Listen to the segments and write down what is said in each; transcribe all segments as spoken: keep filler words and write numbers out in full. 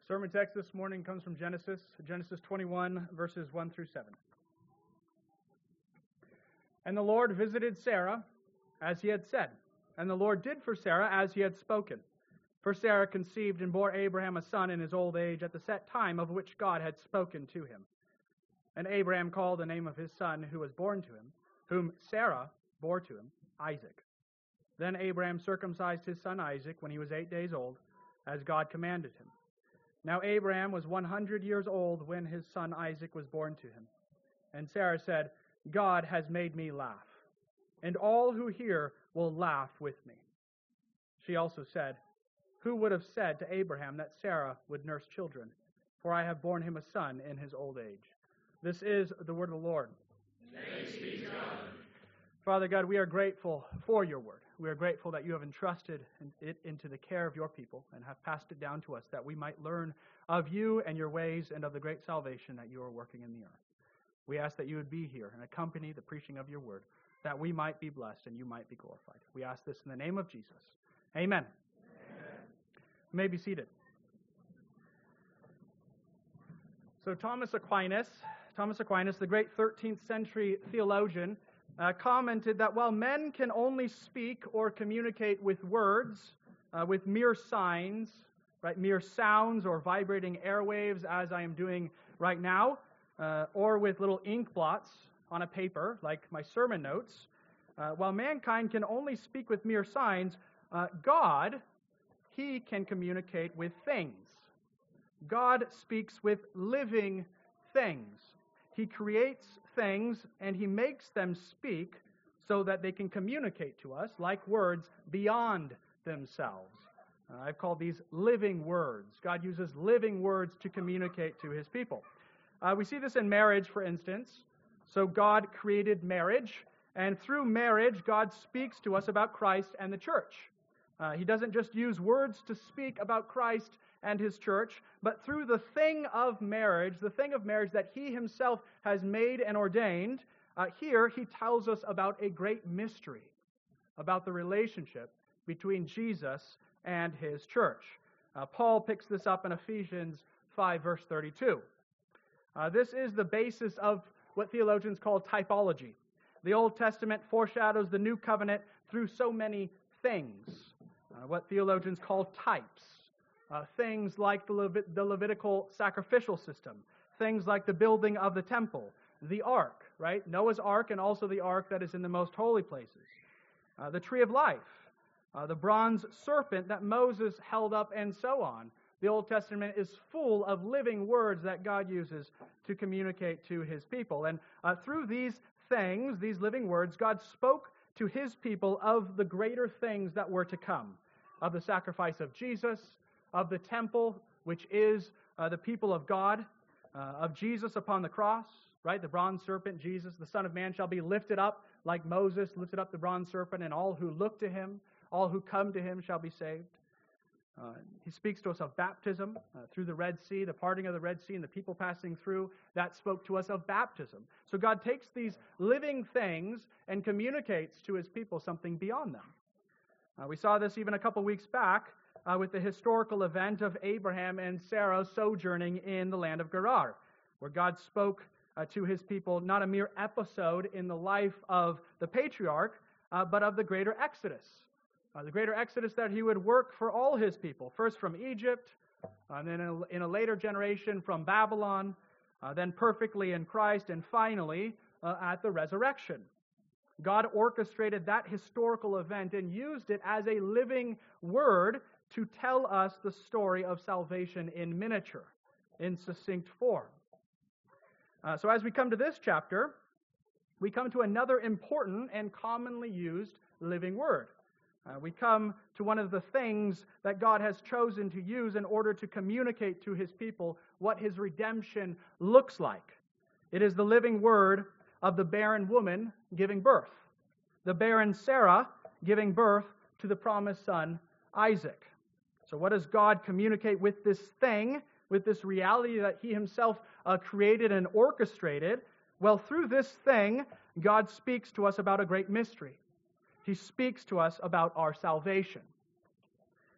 Sermon text this morning comes from Genesis, Genesis twenty-one, verses one through seven. And the Lord visited Sarah as he had said, and the Lord did for Sarah as he had spoken. For Sarah conceived and bore Abraham a son in his old age at the set time of which God had spoken to him. And Abraham called the name of his son who was born to him, whom Sarah bore to him, Isaac. Then Abraham circumcised his son Isaac when he was eight days old, as God commanded him. Now Abraham was one hundred years old when his son Isaac was born to him. And Sarah said, God has made me laugh, and all who hear will laugh with me. She also said, who would have said to Abraham that Sarah would nurse children? For I have borne him a son in his old age. This is the word of the Lord. Thanks be to God. Father God, we are grateful for your word. We are grateful that you have entrusted it into the care of your people and have passed it down to us that we might learn of you and your ways and of the great salvation that you are working in the earth. We ask that you would be here and accompany the preaching of your word, that we might be blessed and you might be glorified. We ask this in the name of Jesus. Amen. Amen. You may be seated. So Thomas Aquinas, Thomas Aquinas, the great thirteenth century theologian, Uh, commented that while men can only speak or communicate with words, uh, with mere signs, right, mere sounds or vibrating airwaves, as I am doing right now, uh, or with little ink blots on a paper, like my sermon notes, uh, while mankind can only speak with mere signs, uh, God, He can communicate with things. God speaks with living things. He creates things, and He makes them speak so that they can communicate to us, like words, beyond themselves. Uh, I've called these living words. God uses living words to communicate to His people. Uh, we see this in marriage, for instance. So God created marriage, and through marriage, God speaks to us about Christ and the church. Uh, he doesn't just use words to speak about Christ and His church, but through the thing of marriage, the thing of marriage that He Himself has made and ordained, uh, here He tells us about a great mystery, about the relationship between Jesus and His church. Uh, Paul picks this up in Ephesians five, verse thirty-two. Uh, this is the basis of what theologians call typology. The Old Testament foreshadows the New Covenant through so many things, uh, what theologians call types. Uh, things like the, Levit- the Levitical sacrificial system, things like the building of the temple, the ark, right? Noah's ark, and also the ark that is in the most holy places. Uh, the tree of life, uh, the bronze serpent that Moses held up, and so on. The Old Testament is full of living words that God uses to communicate to His people. And uh, through these things, these living words, God spoke to His people of the greater things that were to come, of the sacrifice of Jesus, of the temple, which is uh, the people of God, uh, of Jesus upon the cross, right? The bronze serpent, Jesus, the Son of Man, shall be lifted up like Moses lifted up the bronze serpent, and all who look to Him, all who come to Him shall be saved. Uh, he speaks to us of baptism uh, through the Red Sea, the parting of the Red Sea and the people passing through. That spoke to us of baptism. So God takes these living things and communicates to His people something beyond them. Uh, we saw this even a couple weeks back uh, with the historical event of Abraham and Sarah sojourning in the land of Gerar, where God spoke uh, to His people not a mere episode in the life of the patriarch, uh, but of the greater Exodus. Uh, the greater Exodus that He would work for all His people, first from Egypt, uh, and then in a, in a later generation from Babylon, uh, then perfectly in Christ, and finally uh, at the resurrection. God orchestrated that historical event and used it as a living word to tell us the story of salvation in miniature, in succinct form. Uh, so as we come to this chapter, we come to another important and commonly used living word. Uh, we come to one of the things that God has chosen to use in order to communicate to His people what His redemption looks like. It is the living word of the barren woman giving birth, the barren Sarah giving birth to the promised son, Isaac. So what does God communicate with this thing, with this reality that He Himself uh, created and orchestrated? Well, through this thing, God speaks to us about a great mystery. He speaks to us about our salvation.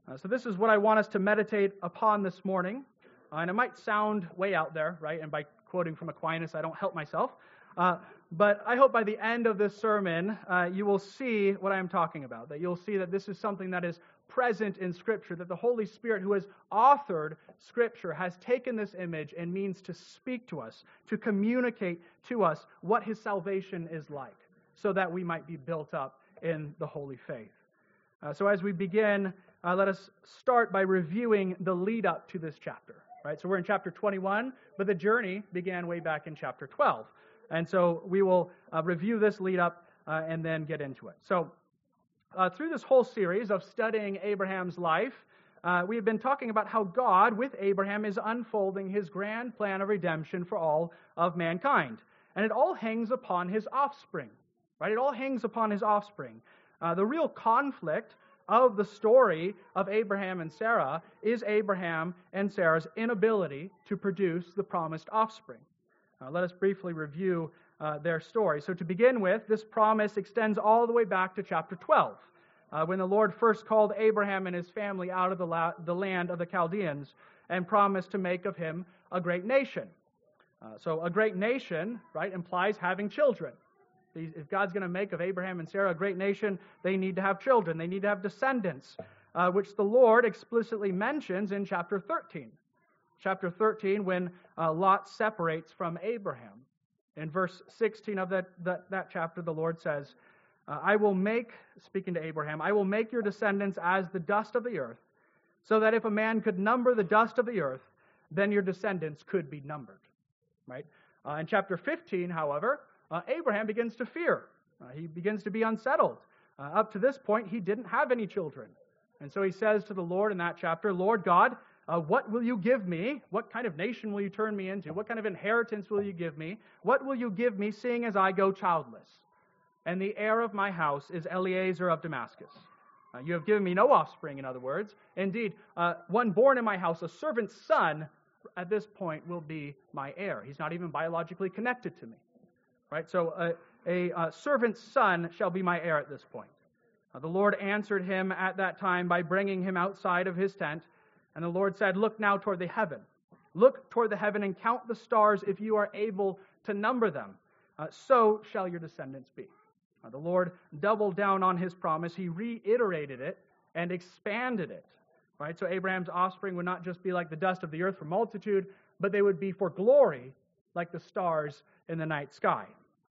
Uh, so this is what I want us to meditate upon this morning. Uh, and it might sound way out there, right? And by quoting from Aquinas, I don't help myself. Uh, but I hope by the end of this sermon, uh, you will see what I am talking about, that you'll see that this is something that is present in Scripture, that the Holy Spirit who has authored Scripture has taken this image and means to speak to us, to communicate to us what His salvation is like, so that we might be built up in the holy faith. Uh, so as we begin, uh, let us start by reviewing the lead up to this chapter. Right, so we're in chapter twenty-one, but the journey began way back in chapter twelve. And so we will uh, review this lead up uh, and then get into it. So uh, through this whole series of studying Abraham's life, uh, we have been talking about how God, with Abraham, is unfolding His grand plan of redemption for all of mankind. And it all hangs upon His offspring. Right, it all hangs upon His offspring. Uh, the real conflict of the story of Abraham and Sarah is Abraham and Sarah's inability to produce the promised offspring. Uh, let us briefly review uh, their story. So to begin with, this promise extends all the way back to chapter twelve, uh, when the Lord first called Abraham and his family out of the, la- the land of the Chaldeans and promised to make of him a great nation. Uh, so a great nation, right, implies having children. If God's going to make of Abraham and Sarah a great nation, they need to have children. They need to have descendants, uh, which the Lord explicitly mentions in chapter thirteen. Chapter thirteen, when uh, Lot separates from Abraham. In verse sixteen of that, that, that chapter, the Lord says, uh, I will make, speaking to Abraham, I will make your descendants as the dust of the earth, so that if a man could number the dust of the earth, then your descendants could be numbered. Right? Uh, in chapter fifteen, however, Uh, Abraham begins to fear. Uh, he begins to be unsettled. Uh, up to this point, he didn't have any children. And so he says to the Lord in that chapter, Lord God, uh, what will you give me? What kind of nation will you turn me into? What kind of inheritance will you give me? What will you give me, seeing as I go childless? And the heir of my house is Eliezer of Damascus. Uh, you have given me no offspring, in other words. Indeed, uh, one born in my house, a servant's son, at this point will be my heir. He's not even biologically connected to me. Right, so a, a, a servant's son shall be my heir at this point. Uh, the Lord answered him at that time by bringing him outside of his tent. And the Lord said, look now toward the heaven. Look toward the heaven and count the stars if you are able to number them. Uh, so shall your descendants be. Uh, the Lord doubled down on His promise. He reiterated it and expanded it. Right, so Abraham's offspring would not just be like the dust of the earth for multitude, but they would be for glory like the stars in the night sky.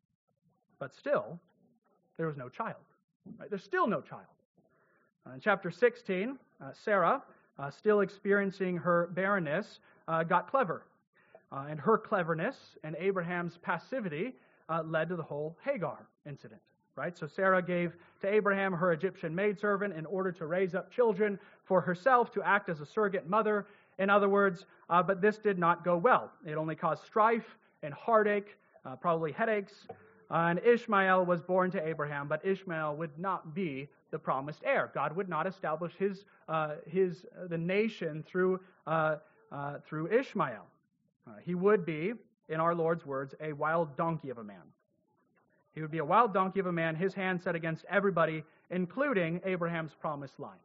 But still, there was no child. Right? There's still no child. Uh, in chapter sixteen, uh, Sarah, uh, still experiencing her barrenness, uh, got clever. Uh, and her cleverness and Abraham's passivity uh, led to the whole Hagar incident. Right? So Sarah gave to Abraham her Egyptian maidservant in order to raise up children for herself, to act as a surrogate mother. In other words, uh, but this did not go well. It only caused strife and heartache, uh, probably headaches. Uh, and Ishmael was born to Abraham, but Ishmael would not be the promised heir. God would not establish his uh, his uh, the nation through uh, uh, through Ishmael. Uh, he would be, in our Lord's words, a wild donkey of a man. He would be a wild donkey of a man, his hand set against everybody, including Abraham's promised line.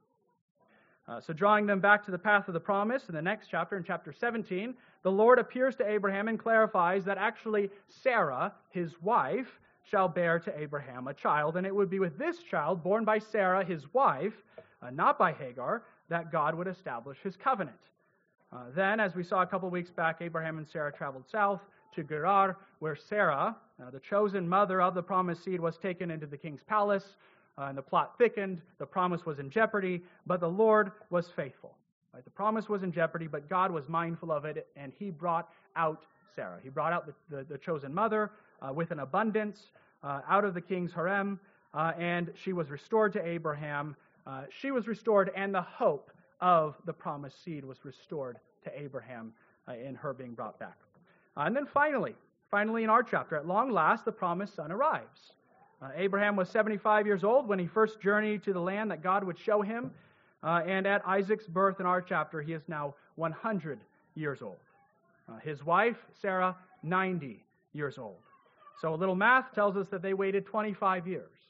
Uh, so drawing them back to the path of the promise, in the next chapter, in chapter seventeen, the Lord appears to Abraham and clarifies that actually Sarah, his wife, shall bear to Abraham a child, and it would be with this child, born by Sarah, his wife, uh, not by Hagar, that God would establish His covenant. Uh, then, as we saw a couple weeks back, Abraham and Sarah traveled south to Gerar, where Sarah, uh, the chosen mother of the promised seed, was taken into the king's palace. Uh, and the plot thickened, the promise was in jeopardy, but the Lord was faithful. Right? The promise was in jeopardy, but God was mindful of it, and He brought out Sarah. He brought out the, the, the chosen mother uh, with an abundance uh, out of the king's harem, uh, and she was restored to Abraham. Uh, she was restored, and the hope of the promised seed was restored to Abraham uh, in her being brought back. Uh, and then finally, finally in our chapter, at long last, the promised son arrives. Uh, Abraham was seventy-five years old when he first journeyed to the land that God would show him. Uh, and at Isaac's birth in our chapter, he is now one hundred years old. Uh, his wife, Sarah, ninety years old. So a little math tells us that they waited twenty-five years.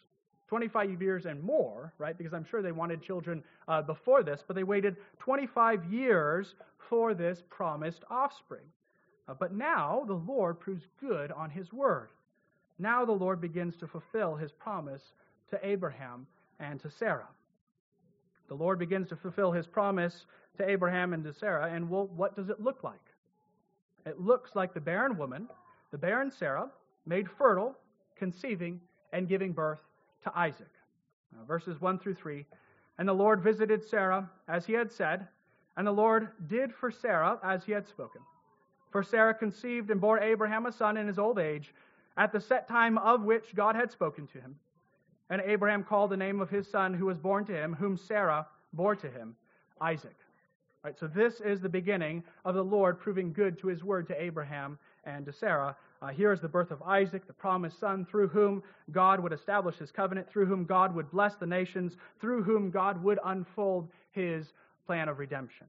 twenty-five years and more, right? Because I'm sure they wanted children uh, before this, but they waited twenty-five years for this promised offspring. Uh, but now the Lord proves good on his word. Now the Lord begins to fulfill his promise to Abraham and to Sarah. The Lord begins to fulfill his promise to Abraham and to Sarah, and well, what does it look like? It looks like the barren woman, the barren Sarah, made fertile, conceiving, and giving birth to Isaac. Now, verses one through three, and the Lord visited Sarah as he had said, and the Lord did for Sarah as he had spoken. For Sarah conceived and bore Abraham a son in his old age, at the set time of which God had spoken to him. And Abraham called the name of his son who was born to him, whom Sarah bore to him, Isaac. Right, so this is the beginning of the Lord proving good to his word to Abraham and to Sarah. Uh, here is the birth of Isaac, the promised son, through whom God would establish his covenant, through whom God would bless the nations, through whom God would unfold his plan of redemption.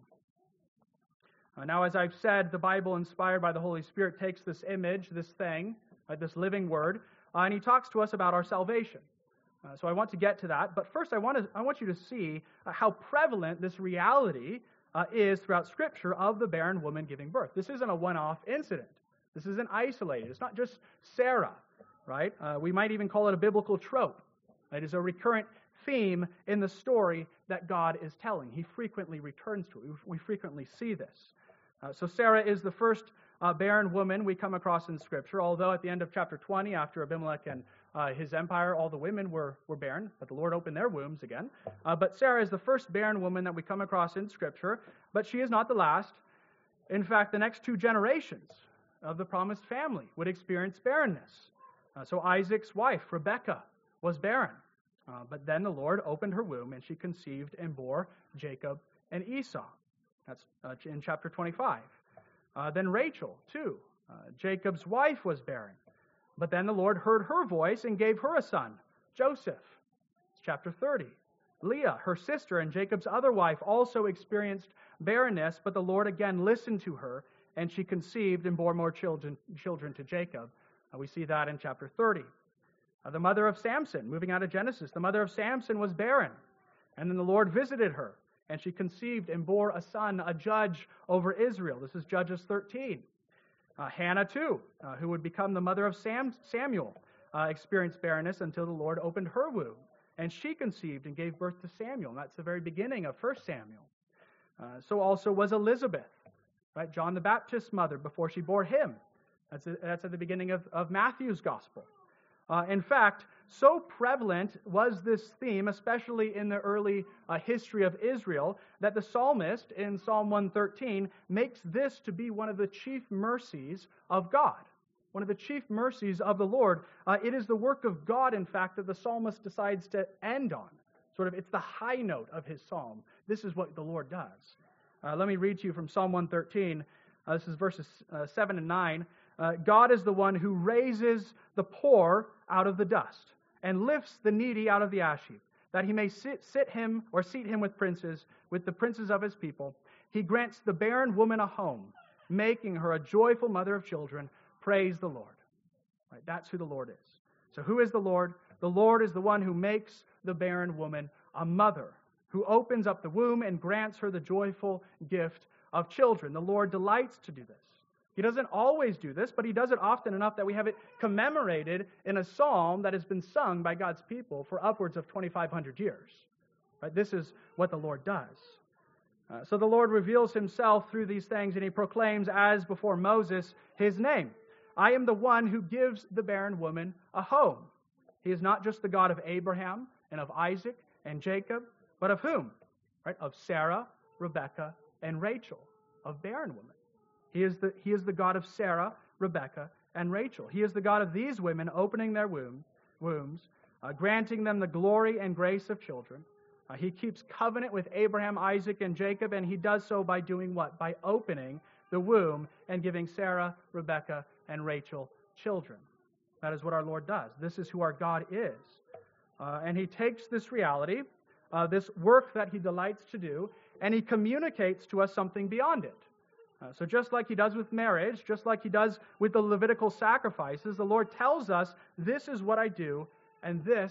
Uh, now, as I've said, the Bible, inspired by the Holy Spirit, takes this image, this thing, uh, this living word, uh, and he talks to us about our salvation. Uh, so I want to get to that, but first I want to I want you to see uh, how prevalent this reality uh, is throughout Scripture of the barren woman giving birth. This isn't a one-off incident. This isn't isolated. It's not just Sarah, right? Uh, we might even call it a biblical trope. It is a recurrent theme in the story that God is telling. He frequently returns to it. We frequently see this. Uh, so Sarah is the first uh, barren woman we come across in Scripture, although at the end of chapter twenty, after Abimelech and uh, his empire, all the women were, were barren, but the Lord opened their wombs again. Uh, but Sarah is the first barren woman that we come across in Scripture, but she is not the last. In fact, the next two generations of the promised family would experience barrenness. Uh, so Isaac's wife, Rebekah, was barren. Uh, but then the Lord opened her womb, and she conceived and bore Jacob and Esau. That's uh, in chapter twenty-five. Uh, then Rachel, too. Uh, Jacob's wife was barren. But then the Lord heard her voice and gave her a son, Joseph. It's chapter thirty. Leah, her sister and Jacob's other wife, also experienced barrenness, but the Lord again listened to her, and she conceived and bore more children, children to Jacob. Uh, we see that in chapter thirty. Uh, the mother of Samson, moving out of Genesis, the mother of Samson was barren. And then the Lord visited her, and she conceived and bore a son, a judge over Israel. This is Judges thirteen. Uh, Hannah, too, uh, who would become the mother of Sam, Samuel, uh, experienced barrenness until the Lord opened her womb. And she conceived and gave birth to Samuel. And that's the very beginning of First Samuel. Uh, so also was Elizabeth, right? John the Baptist's mother before she bore him. That's, a, that's at the beginning of, of Matthew's gospel. Uh, in fact, so prevalent was this theme, especially in the early uh, history of Israel, that the psalmist in Psalm one thirteen makes this to be one of the chief mercies of God, one of the chief mercies of the Lord. Uh, it is the work of God, in fact, that the psalmist decides to end on. Sort of, it's the high note of his psalm. This is what the Lord does. Uh, let me read to you from Psalm one thirteen. Uh, this is verses uh, seven and nine. Uh, God is the one who raises the poor out of the dust and lifts the needy out of the ash heap, that he may sit, sit him or seat him with princes, with the princes of his people. He grants the barren woman a home, making her a joyful mother of children. Praise the Lord. Right, that's who the Lord is. So who is the Lord? The Lord is the one who makes the barren woman a mother, who opens up the womb and grants her the joyful gift of children. The Lord delights to do this. He doesn't always do this, but he does it often enough that we have it commemorated in a psalm that has been sung by God's people for upwards of twenty-five hundred years. Right? This is what the Lord does. Uh, so the Lord reveals himself through these things, and he proclaims, as before Moses, his name. I am the one who gives the barren woman a home. He is not just the God of Abraham and of Isaac and Jacob, but of whom? Right? Of Sarah, Rebekah, and Rachel, of barren women. He is the, he is the God of Sarah, Rebekah, and Rachel. He is the God of these women opening their womb, wombs, uh, granting them the glory and grace of children. Uh, he keeps covenant with Abraham, Isaac, and Jacob, and he does so by doing what? By opening the womb and giving Sarah, Rebekah, and Rachel children. That is what our Lord does. This is who our God is. Uh, and he takes this reality, uh, this work that he delights to do, and he communicates to us something beyond it. Uh, so just like he does with marriage, just like he does with the Levitical sacrifices, the Lord tells us, this is what I do, and this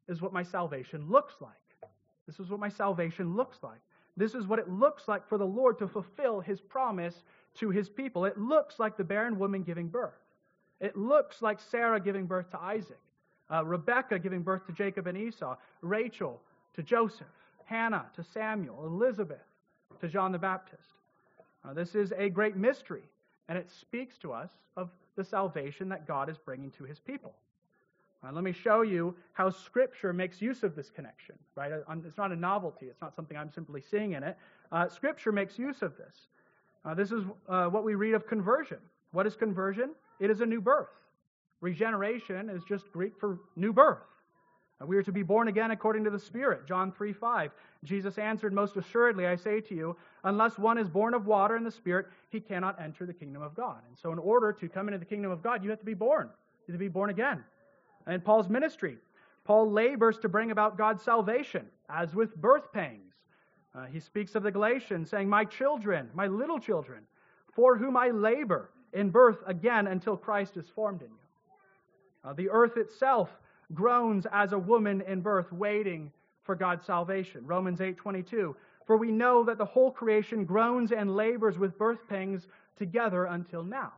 is what my salvation looks like. This is what my salvation looks like. This is what it looks like for the Lord to fulfill his promise to his people. It looks like the barren woman giving birth. It looks like Sarah giving birth to Isaac, uh, Rebekah giving birth to Jacob and Esau, Rachel to Joseph, Hannah to Samuel, Elizabeth to John the Baptist. Uh, this is a great mystery, and it speaks to us of the salvation that God is bringing to his people. Uh, let me show you how Scripture makes use of this connection. Right? It's not a novelty. It's not something I'm simply seeing in it. Uh, Scripture makes use of this. Uh, this is uh, what we read of conversion. What is conversion? It is a new birth. Regeneration is just Greek for new birth. Uh, we are to be born again according to the Spirit. John three five. Jesus answered, "Most assuredly, I say to you, unless one is born of water and the Spirit, he cannot enter the kingdom of God." And so in order to come into the kingdom of God, you have to be born. You have to be born again. And Paul's ministry, Paul labors to bring about God's salvation, as with birth pangs. Uh, he speaks of the Galatians, saying, "My children, my little children, for whom I labor in birth again until Christ is formed in you." Uh, the earth itself groans as a woman in birth, waiting for God's salvation. Romans eight twenty-two. "For we know that the whole creation groans and labors with birth pangs together until now."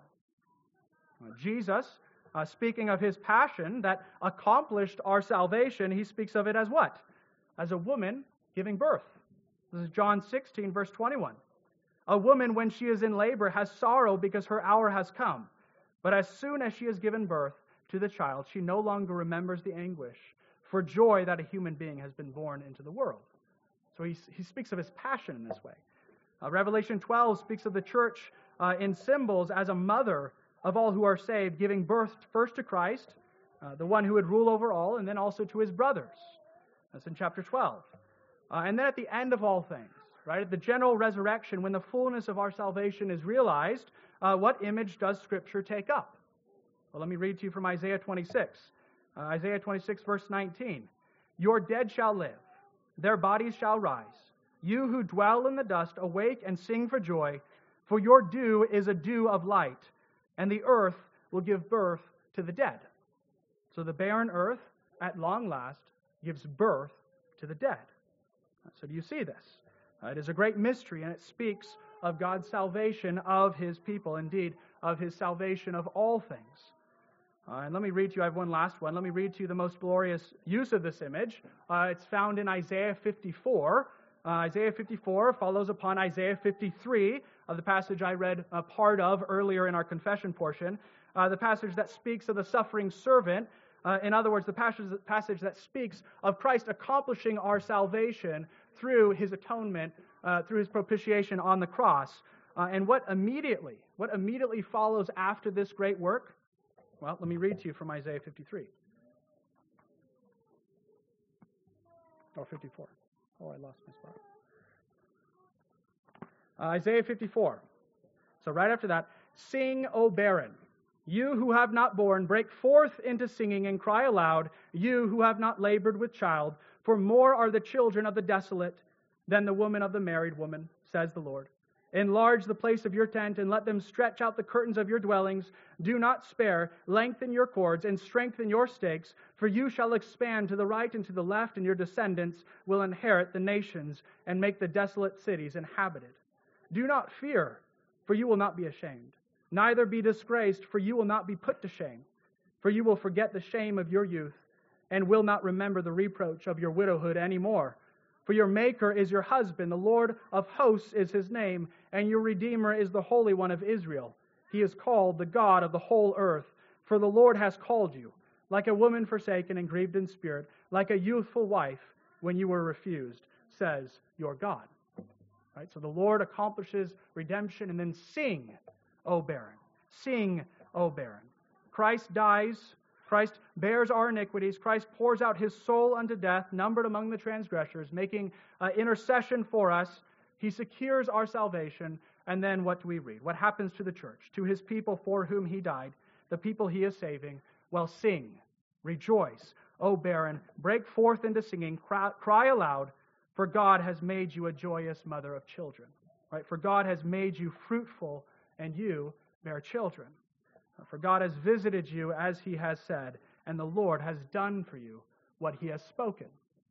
Uh, Jesus, uh, speaking of his passion that accomplished our salvation, he speaks of it as what? As a woman giving birth. This is John sixteen, verse twenty-one. "A woman, when she is in labor, has sorrow because her hour has come. But as soon as she has given birth to the child, she no longer remembers the anguish for joy that a human being has been born into the world." So he, he speaks of his passion in this way. Uh, Revelation twelve speaks of the church uh, in symbols as a mother of all who are saved, giving birth first to Christ, uh, the one who would rule over all, and then also to his brothers. That's in chapter twelve. Uh, and then at the end of all things, right, at the general resurrection, when the fullness of our salvation is realized, uh, what image does Scripture take up? Well, let me read to you from Isaiah twenty-six. Uh, Isaiah twenty-six, verse nineteen. "Your dead shall live, their bodies shall rise. You who dwell in the dust, awake and sing for joy, for your dew is a dew of light, and the earth will give birth to the dead." So the barren earth, at long last, gives birth to the dead. So do you see this? Uh, it is a great mystery, and it speaks of God's salvation of his people, indeed, of his salvation of all things. Uh, and let me read to you, I have one last one. Let me read to you the most glorious use of this image. Uh, it's found in Isaiah fifty-four. Uh, Isaiah fifty-four follows upon Isaiah fifty-three, of the passage I read a part of earlier in our confession portion, uh, the passage that speaks of the suffering servant. Uh, in other words, the passage, passage that speaks of Christ accomplishing our salvation through his atonement, uh, through his propitiation on the cross. Uh, and what immediately, what immediately follows after this great work? Well, let me read to you from Isaiah fifty-three. Or fifty-four. Oh, I lost my spot. Uh, Isaiah fifty-four. So right after that, "Sing, O barren, you who have not borne, break forth into singing and cry aloud, you who have not labored with child, for more are the children of the desolate than the woman of the married woman, says the Lord. Enlarge the place of your tent, and let them stretch out the curtains of your dwellings. Do not spare, lengthen your cords, and strengthen your stakes, for you shall expand to the right and to the left, and your descendants will inherit the nations, and make the desolate cities inhabited. Do not fear, for you will not be ashamed. Neither be disgraced, for you will not be put to shame. For you will forget the shame of your youth, and will not remember the reproach of your widowhood any more. For your Maker is your husband, the Lord of hosts is his name, and your Redeemer is the Holy One of Israel. He is called the God of the whole earth, for the Lord has called you, like a woman forsaken and grieved in spirit, like a youthful wife when you were refused, says your God." Right? So the Lord accomplishes redemption, and then sing, O barren. Sing, O barren. Christ dies. Christ bears our iniquities. Christ pours out his soul unto death, numbered among the transgressors, making uh, intercession for us. He secures our salvation. And then what do we read? What happens to the church? To his people for whom he died, the people he is saving. Well, sing, rejoice, O barren, break forth into singing, cry, cry aloud, for God has made you a joyous mother of children. Right? For God has made you fruitful, and you bear children. For God has visited you as he has said, and the Lord has done for you what he has spoken.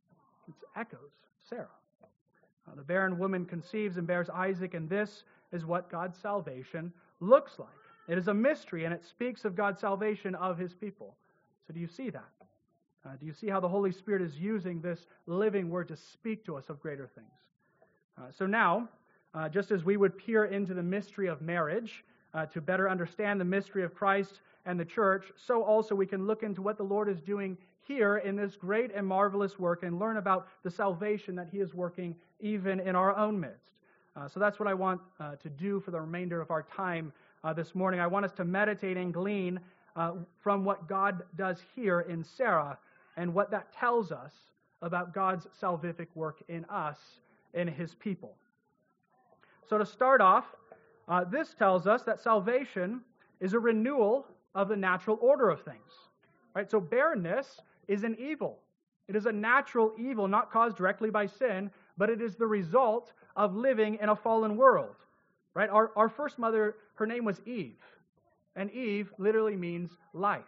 It echoes Sarah. Uh, the barren woman conceives and bears Isaac, and this is what God's salvation looks like. It is a mystery, and it speaks of God's salvation of his people. So do you see that? Uh, do you see how the Holy Spirit is using this living word to speak to us of greater things? Uh, so now, uh, just as we would peer into the mystery of marriage uh, to better understand the mystery of Christ and the church, so also we can look into what the Lord is doing here in this great and marvelous work and learn about the salvation that he is working even in our own midst. Uh, so that's what I want uh, to do for the remainder of our time uh, this morning. I want us to meditate and glean uh, from what God does here in Sarah and what that tells us about God's salvific work in us, in his people. So to start off, uh, this tells us that salvation is a renewal of the natural order of things. Right? So barrenness is an evil. It is a natural evil, not caused directly by sin, but it is the result of living in a fallen world. Right? Our, our first mother, her name was Eve. And Eve literally means life,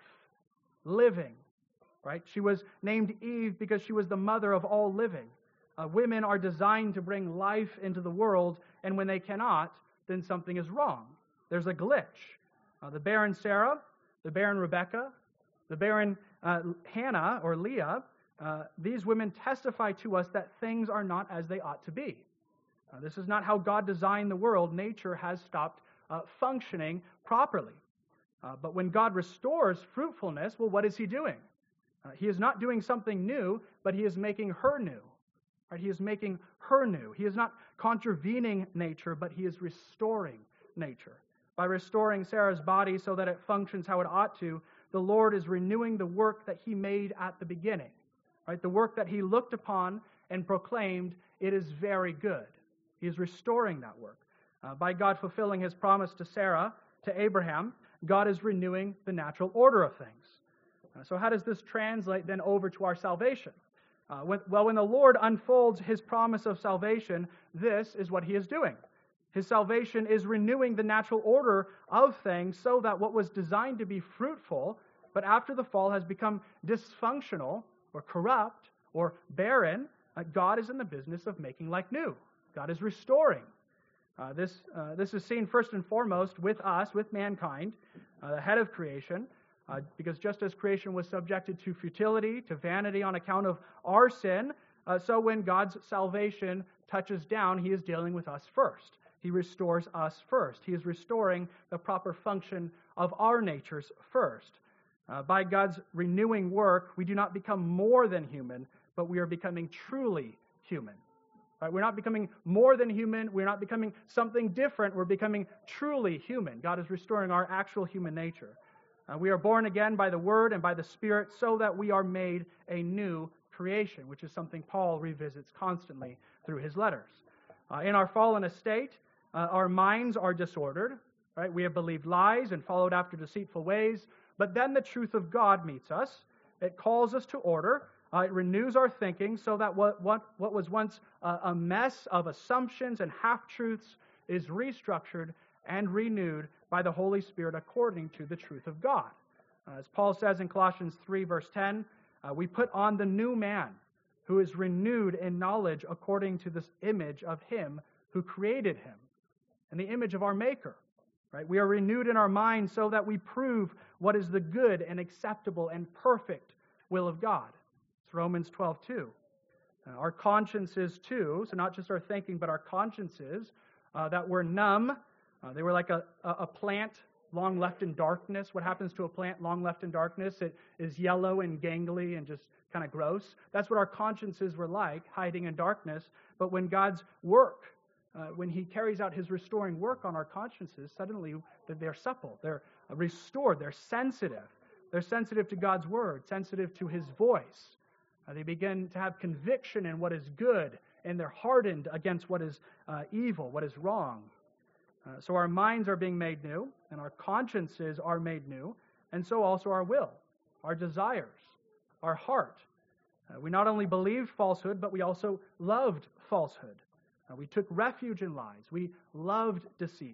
living. Right? She was named Eve because she was the mother of all living. Uh, women are designed to bring life into the world, and when they cannot, then something is wrong. There's a glitch. Uh, the barren Sarah, the barren Rebecca, the barren uh, Hannah or Leah, uh, these women testify to us that things are not as they ought to be. Uh, this is not how God designed the world. Nature has stopped uh, functioning properly. Uh, but when God restores fruitfulness, well, what is he doing? Uh, he is not doing something new, but he is making her new. Right? He is making her new. He is not contravening nature, but he is restoring nature. By restoring Sarah's body so that it functions how it ought to, the Lord is renewing the work that he made at the beginning. Right? The work that he looked upon and proclaimed, it is very good. He is restoring that work. Uh, by God fulfilling his promise to Sarah, to Abraham, God is renewing the natural order of things. Uh, so how does this translate then over to our salvation? Uh, when, well, when the Lord unfolds his promise of salvation, this is what he is doing. His salvation is renewing the natural order of things so that what was designed to be fruitful, but after the fall has become dysfunctional or corrupt or barren, uh, God is in the business of making like new. God is restoring. Uh, this, uh, this is seen first and foremost with us, with mankind, uh, the head of creation, uh, because just as creation was subjected to futility, to vanity on account of our sin, uh, so when God's salvation touches down, he is dealing with us first. He restores us first. He is restoring the proper function of our natures first. Uh, by God's renewing work, we do not become more than human, but we are becoming truly human. Right? We're not becoming more than human. We're not becoming something different. We're becoming truly human. God is restoring our actual human nature. Uh, we are born again by the Word and by the Spirit so that we are made a new creation, which is something Paul revisits constantly through his letters. Uh, in our fallen estate, uh, our minds are disordered. Right? We have believed lies and followed after deceitful ways. But then the truth of God meets us. It calls us to order. Uh, it renews our thinking so that what, what, what was once a, a mess of assumptions and half-truths is restructured and renewed by the Holy Spirit according to the truth of God. Uh, as Paul says in Colossians three, verse ten, uh, we put on the new man who is renewed in knowledge according to this image of him who created him, and the image of our Maker. Right? We are renewed in our minds so that we prove what is the good and acceptable and perfect will of God. It's Romans twelve two. Uh, our consciences too, so not just our thinking, but our consciences uh, that were numb. Uh, they were like a, a, a plant long left in darkness. What happens to a plant long left in darkness? It is yellow and gangly and just kind of gross. That's what our consciences were like, hiding in darkness. But when God's work, uh, when he carries out his restoring work on our consciences, suddenly they're supple, they're restored, they're sensitive. They're sensitive to God's word, sensitive to his voice. Uh, they begin to have conviction in what is good, and they're hardened against what is uh, evil, what is wrong. Uh, so our minds are being made new, and our consciences are made new, and so also our will, our desires, our heart. Uh, we not only believed falsehood, but we also loved falsehood. Uh, we took refuge in lies. We loved deceit.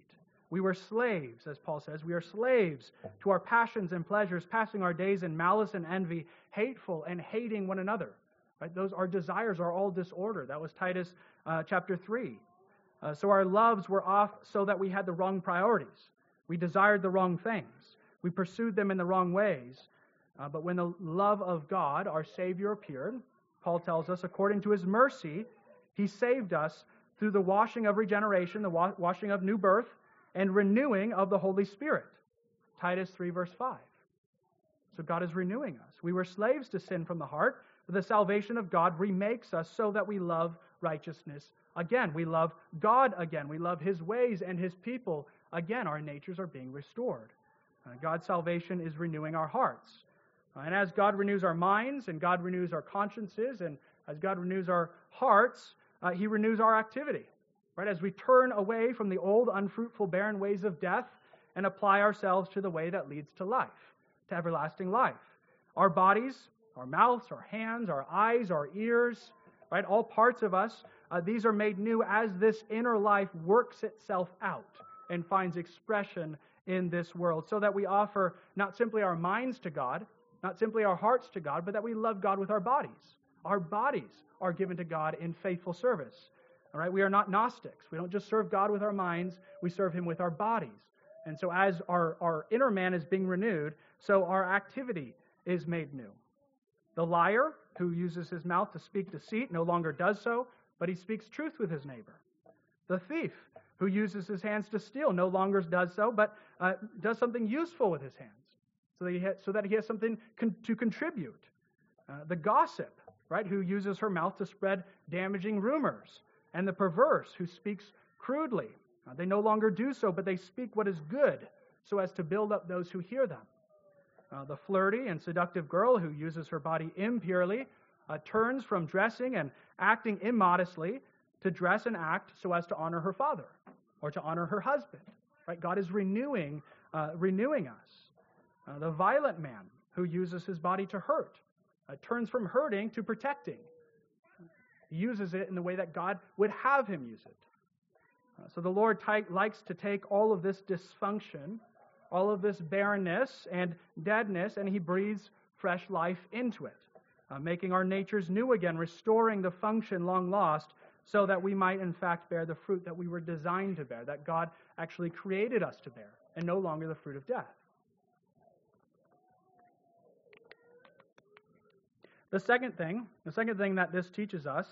We were slaves, as Paul says. We are slaves to our passions and pleasures, passing our days in malice and envy, hateful and hating one another. Right? Those, our desires are all disorder. That was Titus uh, chapter three. Uh, so our loves were off so that we had the wrong priorities. We desired the wrong things. We pursued them in the wrong ways. Uh, but when the love of God, our Savior, appeared, Paul tells us, according to his mercy, he saved us through the washing of regeneration, the wa- washing of new birth, and renewing of the Holy Spirit. Titus three, verse five. So God is renewing us. We were slaves to sin from the heart, but the salvation of God remakes us so that we love righteousness again. We love God again. We love his ways and his people again. Our natures are being restored. Uh, God's salvation is renewing our hearts. Uh, and as God renews our minds, and God renews our consciences, and as God renews our hearts, uh, he renews our activity. Right? As we turn away from the old, unfruitful, barren ways of death and apply ourselves to the way that leads to life, to everlasting life. Our bodies, our mouths, our hands, our eyes, our ears, right? All parts of us, uh, these are made new as this inner life works itself out and finds expression in this world, so that we offer not simply our minds to God, not simply our hearts to God, but that we love God with our bodies. Our bodies are given to God in faithful service. All right, we are not Gnostics. We don't just serve God with our minds, we serve him with our bodies. And so as our, our inner man is being renewed, so our activity is made new. The liar, who uses his mouth to speak deceit, no longer does so, but he speaks truth with his neighbor. The thief, who uses his hands to steal, no longer does so, but uh, does something useful with his hands, so that he, ha- so that he has something con- to contribute. Uh, the gossip, right, who uses her mouth to spread damaging rumors. And the perverse, who speaks crudely. Uh, they no longer do so, but they speak what is good, so as to build up those who hear them. Uh, the flirty and seductive girl, who uses her body impurely, uh, turns from dressing and acting immodestly to dress and act so as to honor her father or to honor her husband. Right? God is renewing, uh, renewing us. Uh, the violent man, who uses his body to hurt, uh, turns from hurting to protecting. He uses it in the way that God would have him use it. Uh, so the Lord t- likes to take all of this dysfunction, all of this barrenness and deadness, and he breathes fresh life into it, uh, making our natures new again, restoring the function long lost, so that we might in fact bear the fruit that we were designed to bear, that God actually created us to bear, and no longer the fruit of death. The second thing, the second thing that this teaches us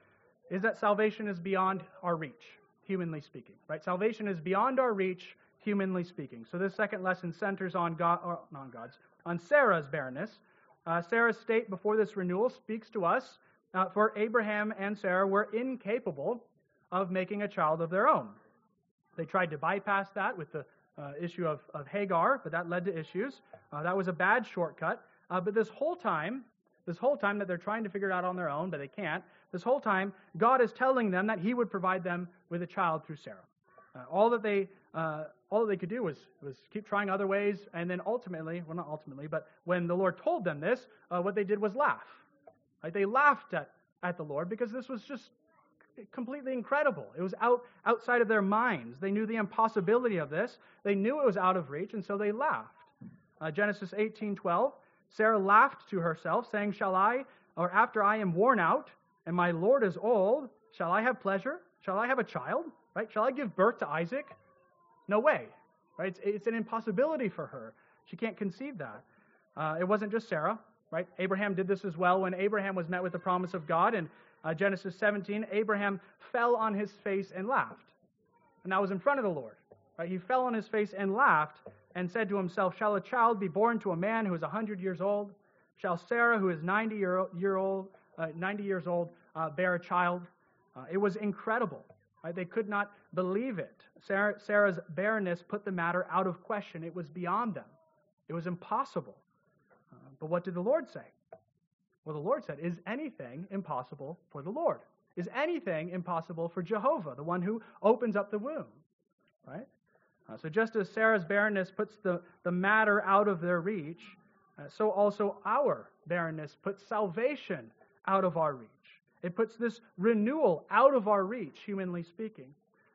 is that salvation is beyond our reach, humanly speaking. Right? Salvation is beyond our reach, humanly speaking. So this second lesson centers on God, or not God's, on Sarah's barrenness. Uh, Sarah's state before this renewal speaks to us, uh, for Abraham and Sarah were incapable of making a child of their own. They tried to bypass that with the uh, issue of, of Hagar, but that led to issues. Uh, that was a bad shortcut. Uh, but this whole time, This whole time that they're trying to figure it out on their own, but they can't, this whole time, God is telling them that he would provide them with a child through Sarah. Uh, all that they uh, all that they could do was, was keep trying other ways, and then ultimately, well, not ultimately, but when the Lord told them this, uh, what they did was laugh. Right? They laughed at, at the Lord because this was just completely incredible. It was out outside of their minds. They knew the impossibility of this. They knew it was out of reach, and so they laughed. Uh, Genesis eighteen twelve, Sarah laughed to herself, saying, Shall I, or after I am worn out, and my Lord is old, shall I have pleasure? Shall I have a child? Right? Shall I give birth to Isaac? No way. Right? It's, it's an impossibility for her. She can't conceive that. Uh, it wasn't just Sarah. Right? Abraham did this as well. When Abraham was met with the promise of God in uh, Genesis seventeen, Abraham fell on his face and laughed. And that was in front of the Lord. Right? He fell on his face and laughed and said to himself, Shall a child be born to a man who is one hundred years old? Shall Sarah, who is ninety year, year old, uh, ninety years old, uh, bear a child? Uh, it was incredible. Right? They could not believe it. Sarah, Sarah's barrenness put the matter out of question. It was beyond them. It was impossible. Uh, but what did the Lord say? Well, the Lord said, Is anything impossible for the Lord? Is anything impossible for Jehovah, the one who opens up the womb? Right? Uh, so just as Sarah's barrenness puts the, the matter out of their reach, uh, so also our barrenness puts salvation out of our reach. It puts this renewal out of our reach, humanly speaking.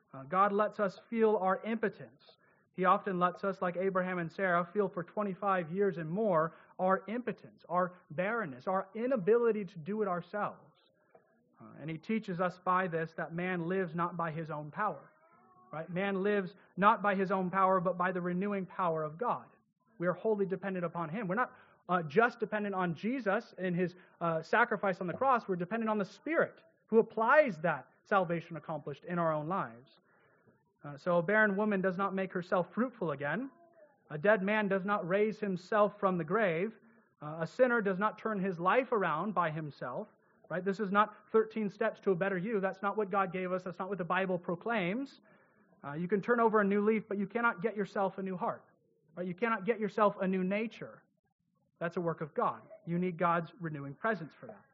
Uh, God lets us feel our impotence. He often lets us, like Abraham and Sarah, feel for twenty-five years and more our impotence, our barrenness, our inability to do it ourselves. Uh, and he teaches us by this that man lives not by his own power. Right? Man lives not by his own power, but by the renewing power of God. We are wholly dependent upon him. We're not uh, just dependent on Jesus and his uh, sacrifice on the cross. We're dependent on the Spirit who applies that salvation accomplished in our own lives. Uh, so a barren woman does not make herself fruitful again. A dead man does not raise himself from the grave. Uh, a sinner does not turn his life around by himself. Right? This is not thirteen steps to a better you. That's not what God gave us. That's not what the Bible proclaims. Uh, you can turn over a new leaf, but you cannot get yourself a new heart. Right? You cannot get yourself a new nature. That's a work of God. You need God's renewing presence for that.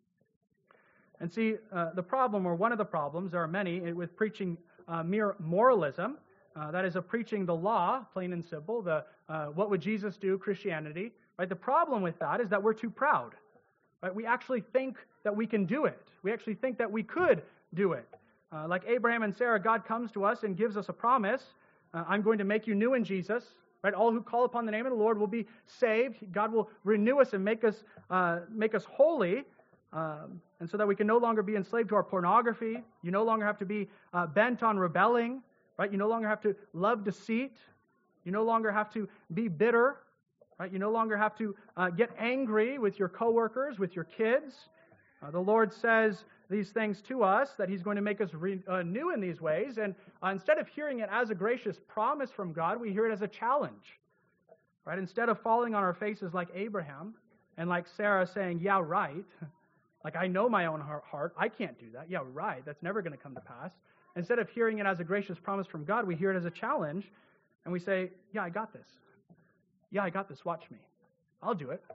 And see, uh, the problem, or one of the problems, there are many, with preaching uh, mere moralism, uh, that is, of preaching the law, plain and simple, the uh, what would Jesus do, Christianity. Right? The problem with that is that we're too proud. Right? We actually think that we can do it. We actually think that we could do it. Uh, like Abraham and Sarah, God comes to us and gives us a promise. Uh, I'm going to make you new in Jesus. Right? All who call upon the name of the Lord will be saved. God will renew us and make us uh, make us holy, um, and so that we can no longer be enslaved to our pornography. You no longer have to be uh, bent on rebelling. Right? You no longer have to love deceit. You no longer have to be bitter. Right? You no longer have to uh, get angry with your coworkers, with your kids. Uh, the Lord says these things to us, that He's going to make us re- uh, new in these ways. And uh, instead of hearing it as a gracious promise from God, we hear it as a challenge. Right? Instead of falling on our faces like Abraham and like Sarah saying, yeah, right. Like, I know my own heart. I can't do that. Yeah, right. That's never going to come to pass. Instead of hearing it as a gracious promise from God, we hear it as a challenge. And we say, yeah, I got this. Yeah, I got this. Watch me. I'll do it.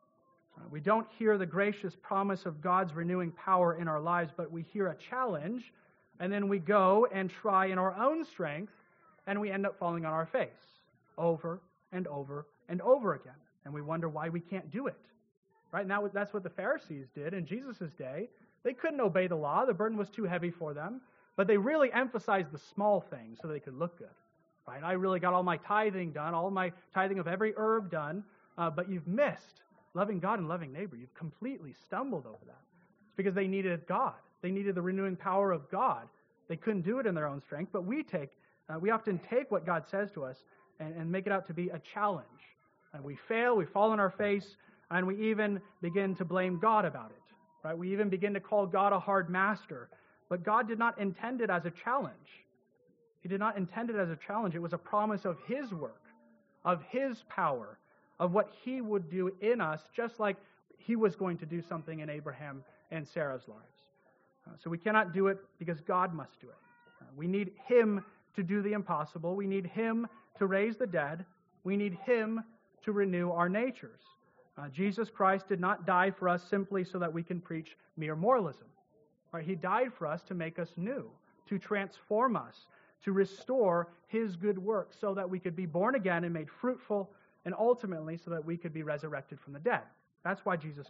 Uh, we don't hear the gracious promise of God's renewing power in our lives, but we hear a challenge, and then we go and try in our own strength, and we end up falling on our face over and over and over again. And we wonder why we can't do it. Right? And that, that's what the Pharisees did in Jesus' day. They couldn't obey the law. The burden was too heavy for them. But they really emphasized the small things so they could look good. Right? I really got all my tithing done, all my tithing of every herb done, uh, but you've missed loving God and loving neighbor. You've completely stumbled over that. It's because they needed God. They needed the renewing power of God. They couldn't do it in their own strength, but we take, uh, we often take what God says to us and, and make it out to be a challenge. And we fail, we fall on our face, and we even begin to blame God about it. Right? We even begin to call God a hard master. But God did not intend it as a challenge. He did not intend it as a challenge. It was a promise of His work, of His power, of what He would do in us, just like He was going to do something in Abraham and Sarah's lives. Uh, so we cannot do it because God must do it. Uh, we need Him to do the impossible. We need Him to raise the dead. We need Him to renew our natures. Uh, Jesus Christ did not die for us simply so that we can preach mere moralism. Right? He died for us to make us new, to transform us, to restore His good work so that we could be born again and made fruitful, and ultimately so that we could be resurrected from the dead. That's why Jesus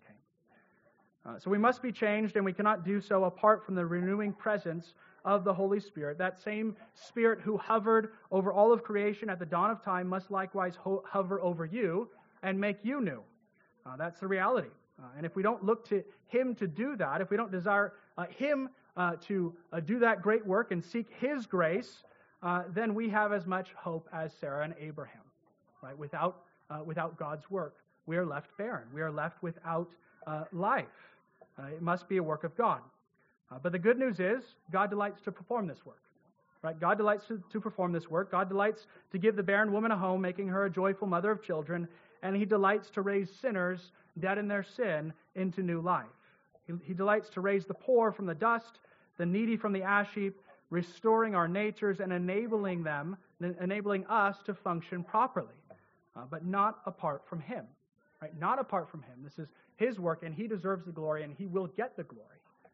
came. Uh, so we must be changed, and we cannot do so apart from the renewing presence of the Holy Spirit. That same Spirit who hovered over all of creation at the dawn of time must likewise ho- hover over you and make you new. Uh, that's the reality. Uh, and if we don't look to Him to do that, if we don't desire uh, Him uh, to uh, do that great work and seek His grace, uh, then we have as much hope as Sarah and Abraham. Right? Without uh, without God's work, we are left barren. We are left without uh, life. Uh, it must be a work of God. Uh, but the good news is, God delights to perform this work. Right? God delights to, to perform this work. God delights to give the barren woman a home, making her a joyful mother of children, and He delights to raise sinners dead in their sin into new life. He, he delights to raise the poor from the dust, the needy from the ash heap, restoring our natures and enabling them, enabling us to function properly, uh, but not apart from Him. Right? Not apart from Him. This is His work, and He deserves the glory, and He will get the glory.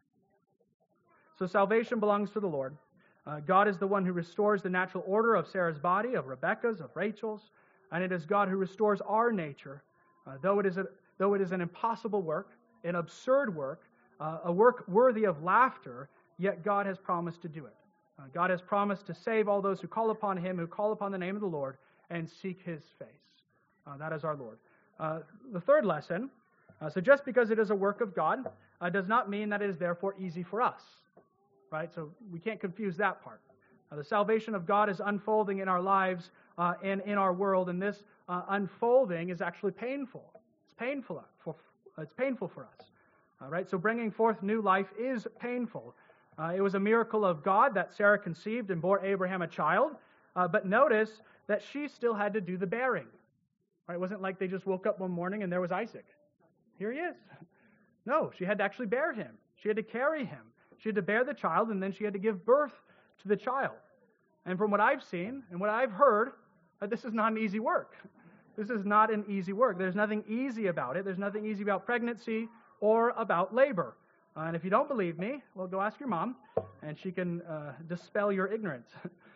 So salvation belongs to the Lord. Uh, God is the one who restores the natural order of Sarah's body, of Rebekah's, of Rachel's, and it is God who restores our nature, uh, though it is a, though it is an impossible work, an absurd work, uh, a work worthy of laughter, yet God has promised to do it. Uh, God has promised to save all those who call upon him, who call upon the name of the Lord, and seek his face. Uh, that is our Lord. Uh, the third lesson, uh, so just because it is a work of God, uh, does not mean that it is therefore easy for us. Right? So we can't confuse that part. Uh, the salvation of God is unfolding in our lives uh, and in our world, and this uh, unfolding is actually painful. It's painful for, it's painful for us. Uh, right? So bringing forth new life is painful. Uh, it was a miracle of God that Sarah conceived and bore Abraham a child, uh, but notice that she still had to do the bearing. Right? It wasn't like they just woke up one morning and there was Isaac. Here he is. No, she had to actually bear him. She had to carry him. She had to bear the child, and then she had to give birth to the child. And from what I've seen and what I've heard, uh, this is not an easy work. This is not an easy work. There's nothing easy about it. There's nothing easy about pregnancy or about labor. Uh, and if you don't believe me, well, go ask your mom, and she can uh, dispel your ignorance.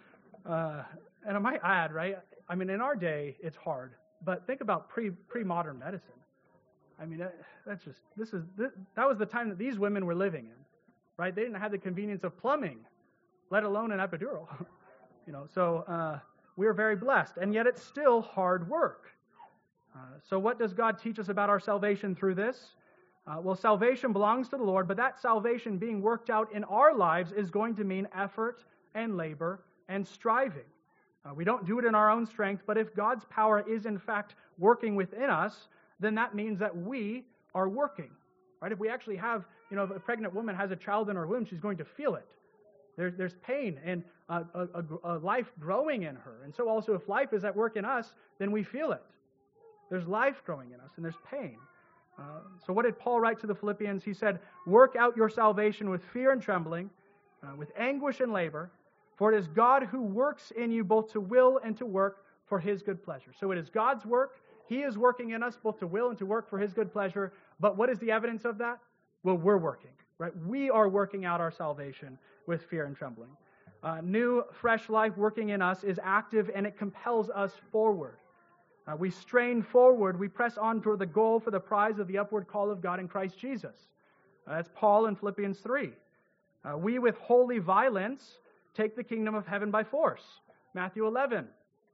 uh, and I might add, right, I mean, in our day, it's hard. But think about pre, pre-modern medicine. I mean, that, that's just, this is, this, that was the time that these women were living in, right? They didn't have the convenience of plumbing, let alone an epidural. you know, so uh, we're very blessed, and yet it's still hard work. Uh, so what does God teach us about our salvation through this? Uh, well, salvation belongs to the Lord, but that salvation being worked out in our lives is going to mean effort and labor and striving. Uh, we don't do it in our own strength, but if God's power is in fact working within us, then that means that we are working. Right? If we actually have, you know, if a pregnant woman has a child in her womb, she's going to feel it. There's, there's pain and a, a, a life growing in her. And so also if life is at work in us, then we feel it. There's life growing in us and there's pain. Uh, so what did Paul write to the Philippians? He said, work out your salvation with fear and trembling, uh, with anguish and labor, for it is God who works in you both to will and to work for his good pleasure. So it is God's work. He is working in us both to will and to work for his good pleasure. But what is the evidence of that? Well, we're working, right? We are working out our salvation with fear and trembling. Uh, new, fresh life working in us is active and it compels us forward. Uh, we strain forward, we press on toward the goal for the prize of the upward call of God in Christ Jesus. Uh, that's Paul in Philippians three. Uh, we with holy violence take the kingdom of heaven by force. Matthew eleven.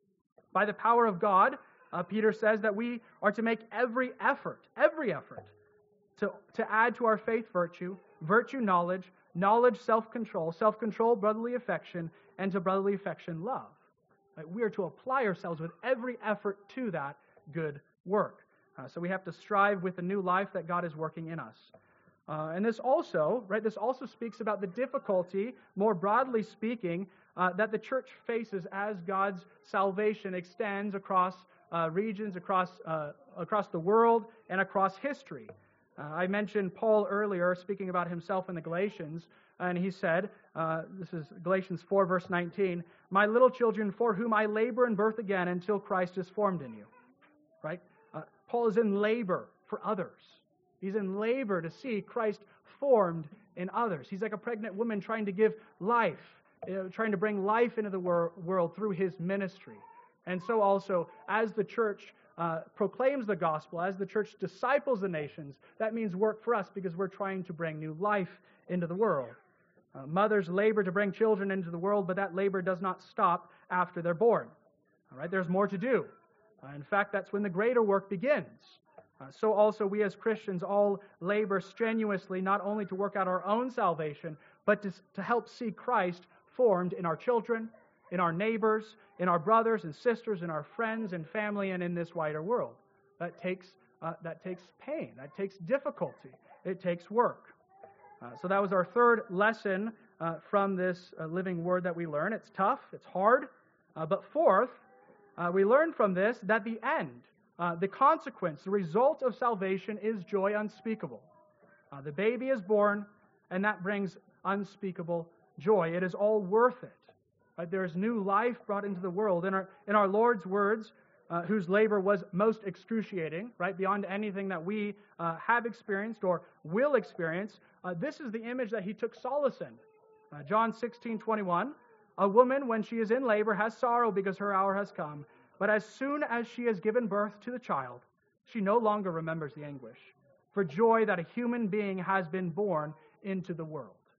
By the power of God, uh, Peter says that we are to make every effort, every effort, to, to add to our faith virtue, virtue knowledge, knowledge self-control, self-control brotherly affection, and to brotherly affection love. Right? We are to apply ourselves with every effort to that good work. Uh, so we have to strive with the new life that God is working in us. Uh, and this also, right, this also speaks about the difficulty, more broadly speaking, uh, that the church faces as God's salvation extends across uh, regions, across uh, across the world, and across history. Uh, I mentioned Paul earlier speaking about himself in the Galatians, and he said, uh, this is Galatians four, verse nineteen, my little children, for whom I labor in birth again until Christ is formed in you. Right? Uh, Paul is in labor for others. He's in labor to see Christ formed in others. He's like a pregnant woman trying to give life, you know, trying to bring life into the wor- world through his ministry. And so also, as the church uh, proclaims the gospel, as the church disciples the nations, that means work for us because we're trying to bring new life into the world. Uh, mothers labor to bring children into the world, but that labor does not stop after they're born. All right, there's more to do. Uh, in fact, that's when the greater work begins. Uh, so also we as Christians all labor strenuously not only to work out our own salvation, but to, to help see Christ formed in our children, in our neighbors, in our brothers and sisters, in our friends and family, and in this wider world. That takes, uh, that takes pain. That takes difficulty. It takes work. Uh, so that was our third lesson uh, from this uh, living word that we learn. It's tough. It's hard. Uh, but fourth, uh, we learn from this that the end, Uh, the consequence, the result of salvation is joy unspeakable. Uh, the baby is born, and that brings unspeakable joy. It is all worth it. Right? There is new life brought into the world. In our, in our Lord's words, uh, whose labor was most excruciating, right, beyond anything that we uh, have experienced or will experience, uh, this is the image that he took solace in. Uh, John sixteen twenty-one, a woman, when she is in labor, has sorrow because her hour has come. But as soon as she has given birth to the child, she no longer remembers the anguish for joy that a human being has been born into the world.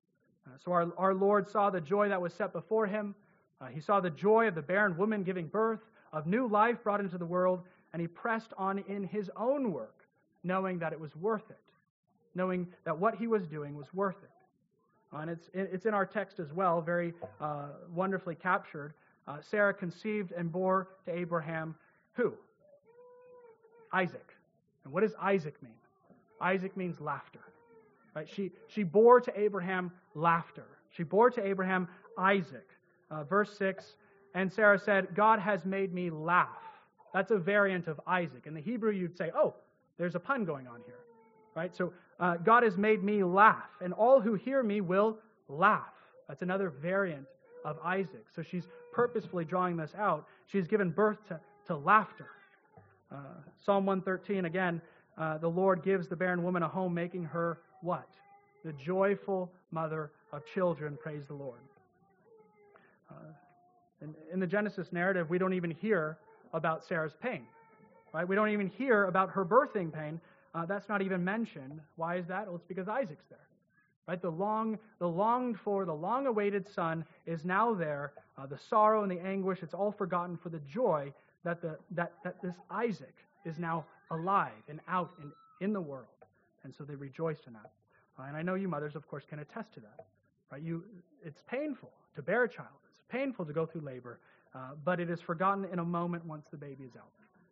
Uh, so our, our Lord saw the joy that was set before him. Uh, he saw the joy of the barren woman giving birth, of new life brought into the world, and he pressed on in his own work, knowing that it was worth it, knowing that what he was doing was worth it. Uh, and it's, it's in our text as well, very uh, wonderfully captured. Uh, Sarah conceived and bore to Abraham who? Isaac. And what does Isaac mean? Isaac means laughter. Right? She, she bore to Abraham laughter. She bore to Abraham Isaac. Uh, verse six, and Sarah said, God has made me laugh. That's a variant of Isaac. In the Hebrew, you'd say, oh, there's a pun going on here. Right? So uh, God has made me laugh, and all who hear me will laugh. That's another variant of Isaac. So she's purposefully drawing this out. She's given birth to, to laughter. Uh, Psalm one thirteen, again, uh, the Lord gives the barren woman a home, making her what? The joyful mother of children, praise the Lord. Uh, in, in the Genesis narrative, we don't even hear about Sarah's pain. Right? We don't even hear about her birthing pain. Uh, that's not even mentioned. Why is that? Well, it's because Isaac's there. Right? The long, the longed for, the long-awaited son is now there. Uh, the sorrow and the anguish, it's all forgotten for the joy that the that, that this Isaac is now alive and out and in the world. And so they rejoice in that. Uh, and I know you mothers, of course, can attest to that. Right? You, it's painful to bear a child. It's painful to go through labor, uh, but it is forgotten in a moment once the baby is out.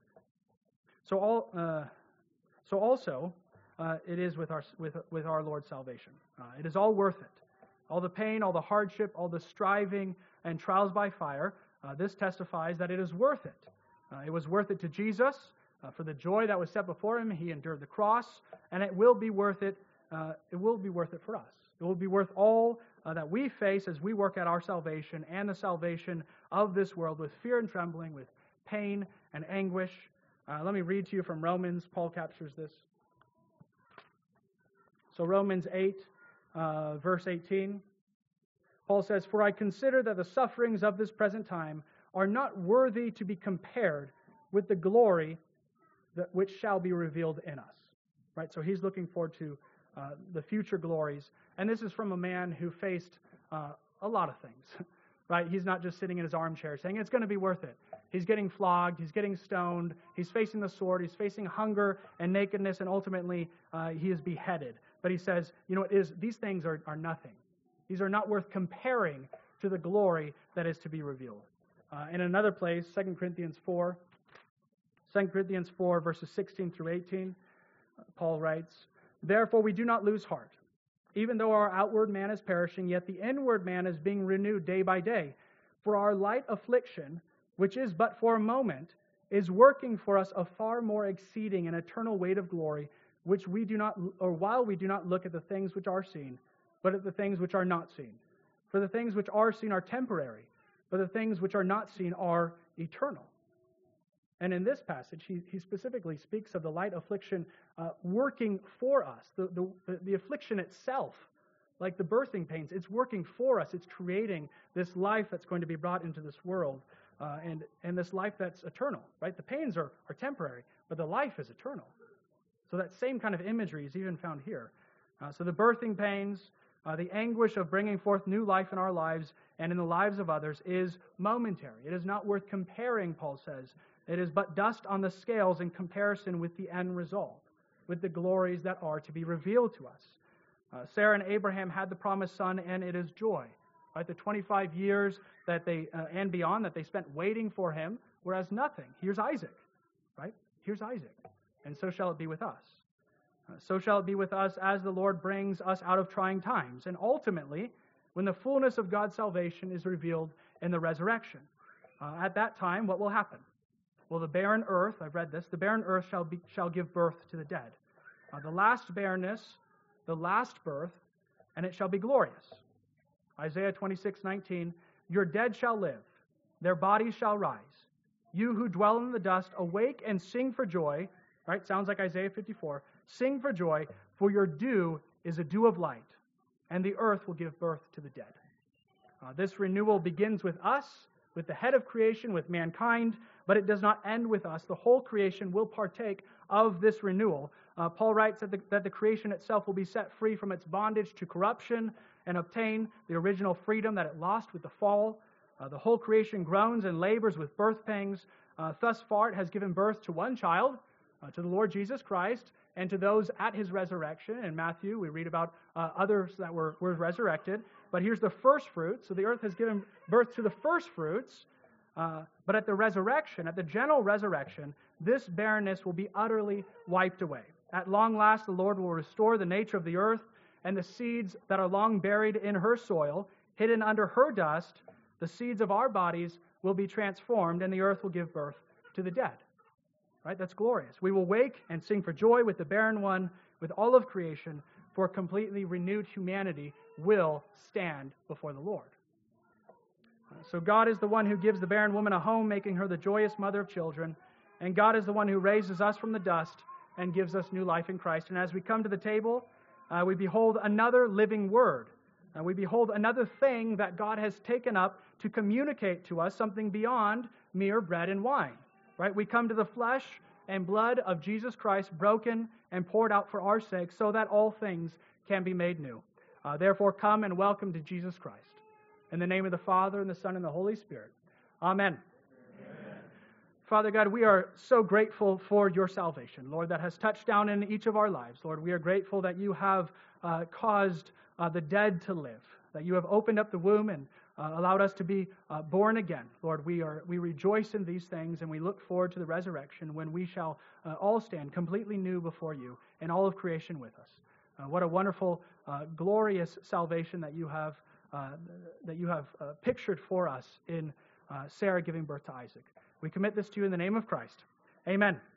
So all, uh, so also, uh, it is with our with with our Lord's salvation. Uh, it is all worth it. All the pain, all the hardship, all the striving and trials by fire. Uh, this testifies that it is worth it. Uh, it was worth it to Jesus uh, for the joy that was set before him. He endured the cross, and it will be worth it. Uh, it will be worth it for us. It will be worth all uh, that we face as we work at our salvation and the salvation of this world with fear and trembling, with pain and anguish. Uh, let me read to you from Romans. Paul captures this. So Romans eight, uh, verse eighteen. Paul says, "For I consider that the sufferings of this present time are not worthy to be compared with the glory that which shall be revealed in us." Right? So he's looking forward to uh, the future glories. And this is from a man who faced uh, a lot of things. Right? He's not just sitting in his armchair saying it's going to be worth it. He's getting flogged, he's getting stoned, he's facing the sword, he's facing hunger and nakedness, and ultimately uh, he is beheaded. But he says, you know, it is, these things are, are nothing. These are not worth comparing to the glory that is to be revealed. Uh, in another place, Second Corinthians four, Second Corinthians four, verses sixteen through eighteen, uh, Paul writes, "Therefore we do not lose heart. Even though our outward man is perishing, yet the inward man is being renewed day by day. For our light affliction, which is but for a moment, is working for us a far more exceeding and eternal weight of glory, which we do not, or while we do not look at the things which are seen, but at the things which are not seen. For the things which are seen are temporary, but the things which are not seen are eternal." And in this passage, he, he specifically speaks of the light affliction uh, working for us. The, the, the affliction itself, like the birthing pains, it's working for us. It's creating this life that's going to be brought into this world, uh, and, and this life that's eternal. Right? The pains are, are temporary, but the life is eternal. So that same kind of imagery is even found here. Uh, so the birthing pains, uh, the anguish of bringing forth new life in our lives and in the lives of others is momentary. It is not worth comparing, Paul says. It is but dust on the scales in comparison with the end result, with the glories that are to be revealed to us. Uh, Sarah and Abraham had the promised son, and it is joy. Right? The twenty-five years that they uh, and beyond that they spent waiting for him, whereas nothing. Here's Isaac, right? Here's Isaac. And so shall it be with us. Uh, so shall it be with us as the Lord brings us out of trying times, and ultimately, when the fullness of God's salvation is revealed in the resurrection. Uh, at that time, what will happen? Well, the barren earth, I've read this, the barren earth shall be shall give birth to the dead. Uh, the last barrenness, the last birth, and it shall be glorious. Isaiah twenty-six nineteen, "Your dead shall live, their bodies shall rise. You who dwell in the dust, awake and sing for joy." Right? Sounds like Isaiah fifty-four. "Sing for joy, for your dew is a dew of light, and the earth will give birth to the dead." Uh, this renewal begins with us, with the head of creation, with mankind, but it does not end with us. The whole creation will partake of this renewal. Uh, Paul writes that the, that the creation itself will be set free from its bondage to corruption and obtain the original freedom that it lost with the fall. Uh, the whole creation groans and labors with birth pangs. Uh, thus far it has given birth to one child, uh, to the Lord Jesus Christ, and to those at his resurrection. In Matthew, we read about uh, others that were, were resurrected. But here's the first fruit. So the earth has given birth to the first fruits. Uh, but at the resurrection, at the general resurrection, this barrenness will be utterly wiped away. At long last, the Lord will restore the nature of the earth, and the seeds that are long buried in her soil, hidden under her dust, the seeds of our bodies will be transformed, and the earth will give birth to the dead. Right? That's glorious. We will wake and sing for joy with the barren one, with all of creation, for completely renewed humanity will stand before the Lord. So God is the one who gives the barren woman a home, making her the joyous mother of children. And God is the one who raises us from the dust and gives us new life in Christ. And as we come to the table, uh, we behold another living word. Uh, we behold another thing that God has taken up to communicate to us something beyond mere bread and wine. Right? We come to the flesh and blood of Jesus Christ broken and poured out for our sake so that all things can be made new. Uh, therefore, come and welcome to Jesus Christ. In the name of the Father, and the Son, and the Holy Spirit. Amen. Amen. Father God, we are so grateful for your salvation, Lord, that has touched down in each of our lives. Lord, we are grateful that you have uh, caused uh, the dead to live, that you have opened up the womb and uh, allowed us to be uh, born again. Lord, we are we rejoice in these things, and we look forward to the resurrection when we shall uh, all stand completely new before you and all of creation with us. Uh, what a wonderful, uh, glorious salvation that you have Uh, that you have uh, pictured for us in uh, Sarah giving birth to Isaac. We commit this to you in the name of Christ. Amen.